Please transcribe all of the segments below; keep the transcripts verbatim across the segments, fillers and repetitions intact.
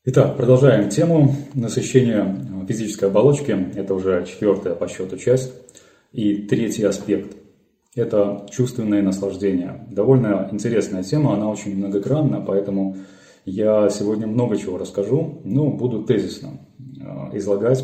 Итак, продолжаем тему насыщения физической оболочки. Это уже четвертая по счету часть. И третий аспект – это чувственные наслаждения. Довольно интересная тема, она очень многогранна, поэтому я сегодня много чего расскажу, но буду тезисно излагать.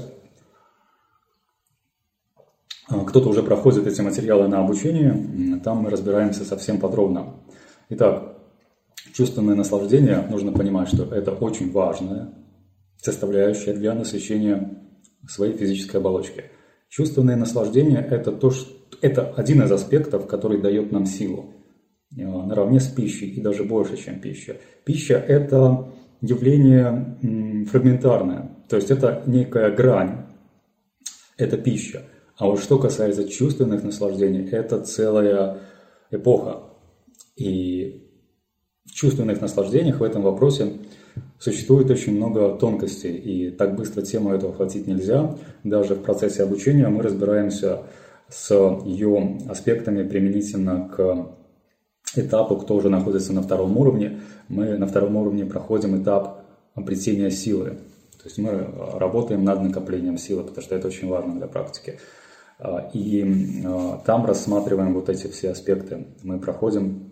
Кто-то уже проходит эти материалы на обучении, там мы разбираемся совсем подробно. Итак, чувственное наслаждение, нужно понимать, что это очень важная составляющая для насыщения своей физической оболочки. Чувственное наслаждение – это, то, что, это один из аспектов, который дает нам силу, наравне с пищей и даже больше, чем пища. Пища – это явление фрагментарное, то есть это некая грань, это пища. А вот что касается чувственных наслаждений, это целая эпоха. И в чувственных наслаждениях в этом вопросе существует очень много тонкостей, и так быстро тему эту охватить нельзя. Даже в процессе обучения мы разбираемся с ее аспектами применительно к этапу, кто уже находится на втором уровне. Мы на втором уровне проходим этап обретения силы. То есть мы работаем над накоплением силы, потому что это очень важно для практики. И там рассматриваем вот эти все аспекты. Мы проходим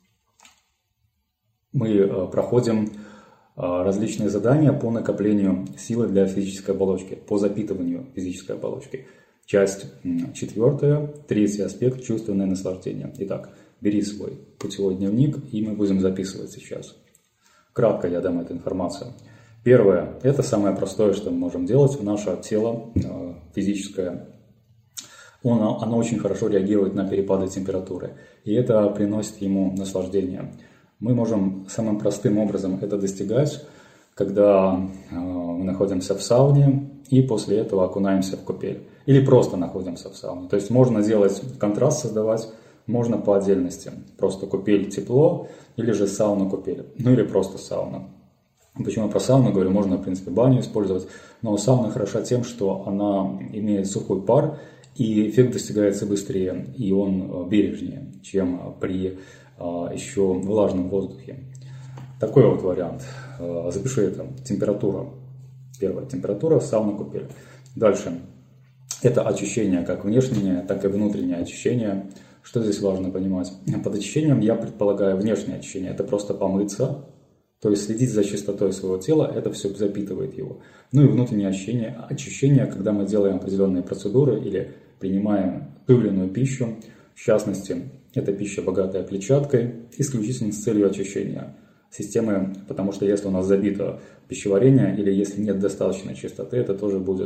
Мы проходим различные задания по накоплению силы для физической оболочки, по запитыванию физической оболочки. Часть четвертая, третий аспект – чувственное наслаждение. Итак, бери свой путевой дневник, и мы будем записывать сейчас. Кратко я дам эту информацию. Первое – это самое простое, что мы можем делать. Наше тело физическое, оно, оно очень хорошо реагирует на перепады температуры, и это приносит ему наслаждение. Мы можем самым простым образом это достигать, когда э, мы находимся в сауне и после этого окунаемся в купель. Или просто находимся в сауне. То есть можно делать контраст, создавать, можно по отдельности. Просто купель тепло, или же сауна купель. Ну или просто сауна. Почему я про сауну говорю? Можно, в принципе, баню использовать. Но сауна хороша тем, что она имеет сухой пар, и эффект достигается быстрее, и он бережнее, чем при еще в влажном воздухе. Такой вот вариант. Запиши это. Температура. Первая температура, сауна, купель. Дальше. Это очищение, как внешнее, так и внутреннее очищение. Что здесь важно понимать? Под очищением я предполагаю внешнее очищение. Это просто помыться, то есть следить за чистотой своего тела, это все запитывает его. Ну и внутреннее очищение, очищение, когда мы делаем определенные процедуры или принимаем ту или иную пищу, в частности, это пища, богатая клетчаткой, исключительно с целью очищения системы, потому что если у нас забито пищеварение или если нет достаточной чистоты, это тоже будет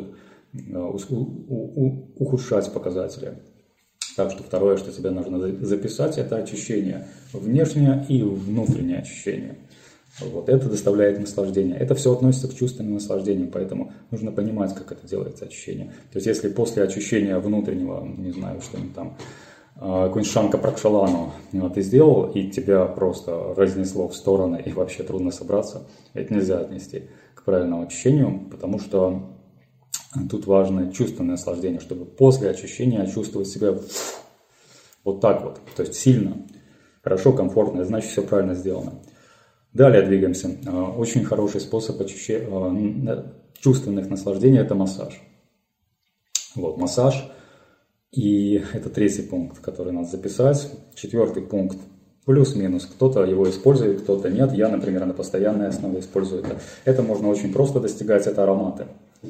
ухудшать показатели. Так что второе, что тебе нужно записать, это очищение. Внешнее и внутреннее очищение. Вот, это доставляет наслаждение. Это все относится к чувственным наслаждениям, поэтому нужно понимать, как это делается очищение. То есть, если после очищения внутреннего, не знаю, что-нибудь там, какую-нибудь шанка-пракшалану ты сделал, и тебя просто разнесло в стороны, и вообще трудно собраться, это нельзя отнести к правильному очищению, потому что тут важно чувственное наслаждение, чтобы после очищения чувствовать себя вот так вот, то есть сильно, хорошо, комфортно, значит все правильно сделано. Далее двигаемся. Очень хороший способ очищения чувственных наслаждений – это массаж. Вот, массаж. И это третий пункт, который надо записать. Четвертый пункт плюс-минус. Кто-то его использует, кто-то нет. Я, например, на постоянной основе использую это. Это можно очень просто достигать, это ароматы.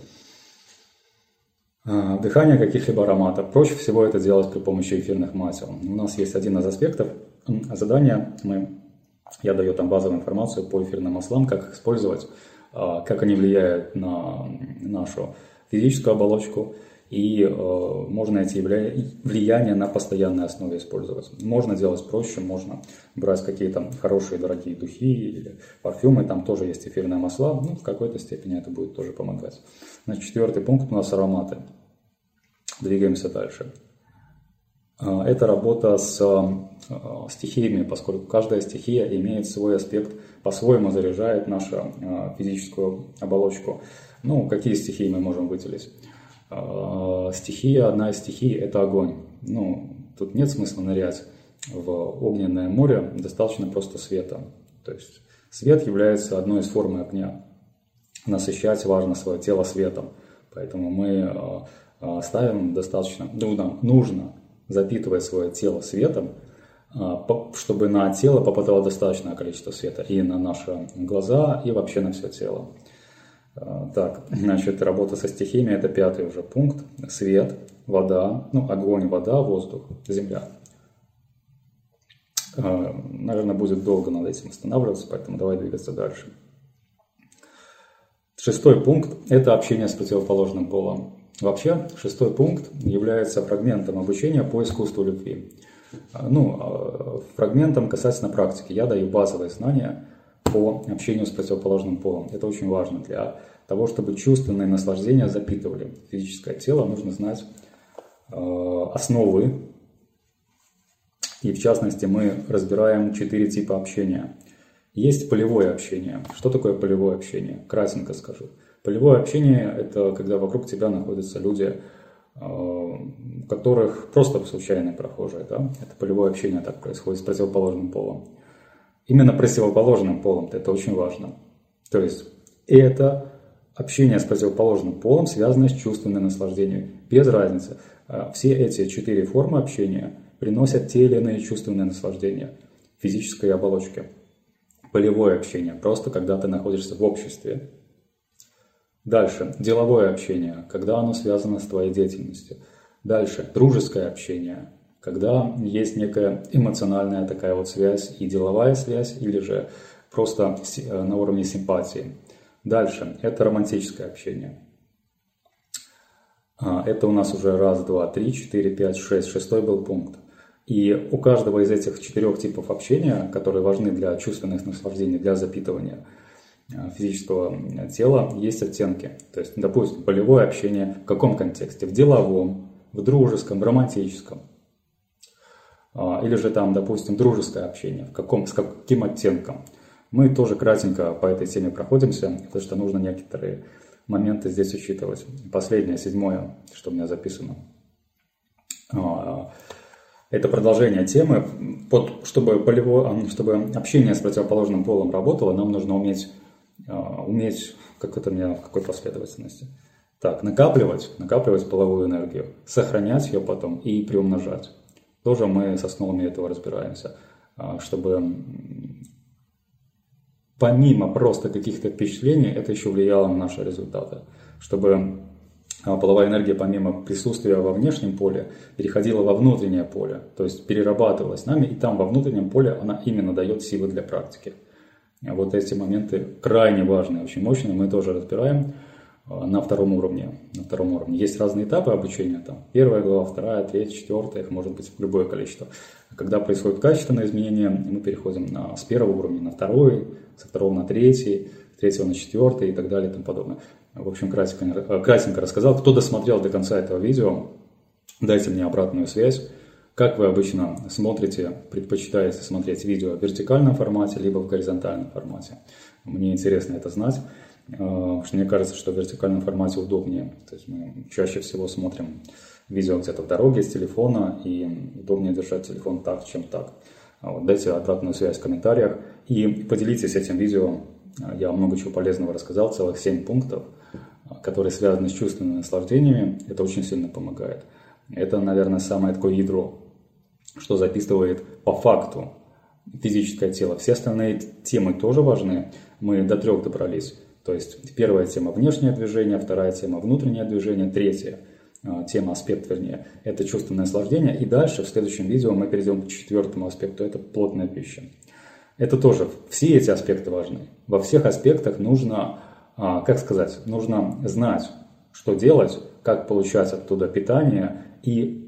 Вдыхание каких-либо ароматов. Проще всего это делать при помощи эфирных масел. У нас есть один из аспектов задания. Мы, я даю там базовую информацию по эфирным маслам, как их использовать, как они влияют на нашу физическую оболочку. И э, можно эти влияния на постоянной основе использовать. Можно делать проще, можно брать какие-то хорошие дорогие духи или парфюмы, там тоже есть эфирные масла, ну, в какой-то степени это будет тоже помогать. Значит, четвертый пункт у нас ароматы. Двигаемся дальше. Это работа с э, стихиями, поскольку каждая стихия имеет свой аспект, по-своему заряжает нашу э, физическую оболочку. Ну, какие стихии мы можем выделить? Стихия, одна из стихий – это огонь. Ну, тут нет смысла нырять в огненное море, достаточно просто света. То есть свет является одной из форм огня. насыщать важно свое тело светом. Поэтому мы ставим достаточно, ну, нам нужно запитывать свое тело светом, чтобы на тело попадало достаточное количество света и на наши глаза, и вообще на все тело. Так, значит, работа со стихиями – это пятый уже пункт. Свет, вода, ну, огонь, вода, воздух, земля. Наверное, будет долго над этим останавливаться, поэтому давай двигаться дальше. Шестой пункт – это общение с противоположным полом. Вообще, шестой пункт является фрагментом обучения по искусству любви. Ну, фрагментом касательно практики. Я даю базовые знания по общению с противоположным полом. Это очень важно. Для того, чтобы чувственные наслаждения запитывали физическое тело, нужно знать э, основы. И в частности, мы разбираем четыре типа общения. Есть полевое общение. Что такое полевое общение? Кратенько скажу. Полевое общение – это когда вокруг тебя находятся люди, у которых просто случайные прохожие. Да? Это полевое общение так происходит с противоположным полом. Именно противоположным полом – это очень важно. То есть это общение с противоположным полом связано с чувственным наслаждением. Без разницы. Все эти четыре формы общения приносят те или иные чувственные наслаждения в физической оболочке. Полевое общение – просто когда ты находишься в обществе. Дальше, деловое общение, когда оно связано с твоей деятельностью. Дальше, дружеское общение, когда есть некая эмоциональная такая вот связь и деловая связь, или же просто на уровне симпатии. Дальше, это романтическое общение. Это у нас уже раз, два, три, четыре, пять, шесть, шестой был пункт. И у каждого из этих четырех типов общения, которые важны для чувственных наслаждений, для запитывания физического тела, есть оттенки. То есть, допустим, полевое общение в каком контексте? В деловом, в дружеском, в романтическом. Или же там, допустим, дружеское общение. В каком, с каким оттенком? Мы тоже кратенько по этой теме проходимся, потому что нужно некоторые моменты здесь учитывать. Последнее, седьмое, что у меня записано. Это продолжение темы. Под, чтобы, полевое, чтобы общение с противоположным полом работало, нам нужно уметь уметь, как это у меня, в какой последовательности. Так, накапливать, накапливать половую энергию, сохранять ее потом и приумножать. Тоже мы с основами этого разбираемся, чтобы помимо просто каких-то впечатлений, это еще влияло на наши результаты. Чтобы половая энергия помимо присутствия во внешнем поле переходила во внутреннее поле, то есть перерабатывалась нами, и там во внутреннем поле она именно дает силы для практики. Вот эти моменты крайне важные, очень мощные, мы тоже разбираем на втором уровне. На втором уровне. Есть разные этапы обучения, там первая глава, вторая, третья, четвертая, их может быть любое количество. Когда происходит качественное изменение, мы переходим на, с первого уровня на второй, со второго на третий, с третьего на четвертый и так далее и тому подобное. В общем, кратенько, кратенько рассказал. Кто досмотрел до конца этого видео, дайте мне обратную связь. Как вы обычно смотрите, предпочитаете смотреть видео в вертикальном формате, либо в горизонтальном формате? Мне интересно это знать, потому что мне кажется, что в вертикальном формате удобнее. То есть мы чаще всего смотрим видео где-то в дороге с телефона, и удобнее держать телефон так, чем так. Вот, дайте обратную связь в комментариях и поделитесь этим видео. Я много чего полезного рассказал, целых семь пунктов, которые связаны с чувственными наслаждениями. Это очень сильно помогает. Это, наверное, самое такое ядро, что записывает по факту физическое тело. Все остальные темы тоже важны. Мы до трех добрались. То есть первая тема – внешнее движение, вторая тема – внутреннее движение, третья тема, аспект, вернее, это чувственное наслаждение. И дальше в следующем видео мы перейдем к четвертому аспекту – это плотная пища. Это тоже, все эти аспекты важны. Во всех аспектах нужно, как сказать, нужно знать, что делать, как получать оттуда питание и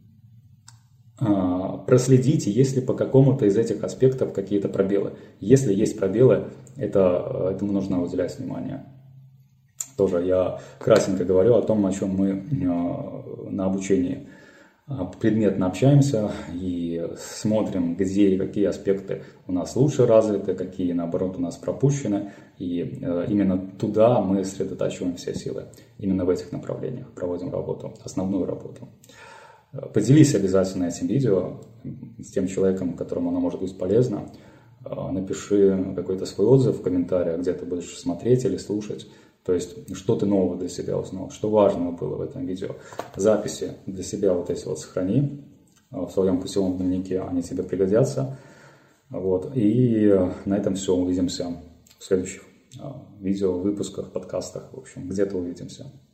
проследите, есть ли по какому-то из этих аспектов какие-то пробелы. Если есть пробелы, это, этому нужно уделять внимание. Тоже я кратенько говорю о том, о чем мы на обучении предметно общаемся и смотрим, где и какие аспекты у нас лучше развиты, какие, наоборот, у нас пропущены. И именно туда мы сосредотачиваем все силы. Именно в этих направлениях проводим работу, основную работу. Поделись обязательно этим видео с тем человеком, которому оно может быть полезно. Напиши какой-то свой отзыв в комментариях, где ты будешь смотреть или слушать. То есть, что ты нового для себя узнал, что важного было в этом видео. Записи для себя вот эти вот сохрани в своем путевом дневнике, они тебе пригодятся. Вот. И на этом все. Увидимся в следующих видео, выпусках, подкастах. В общем, где-то увидимся.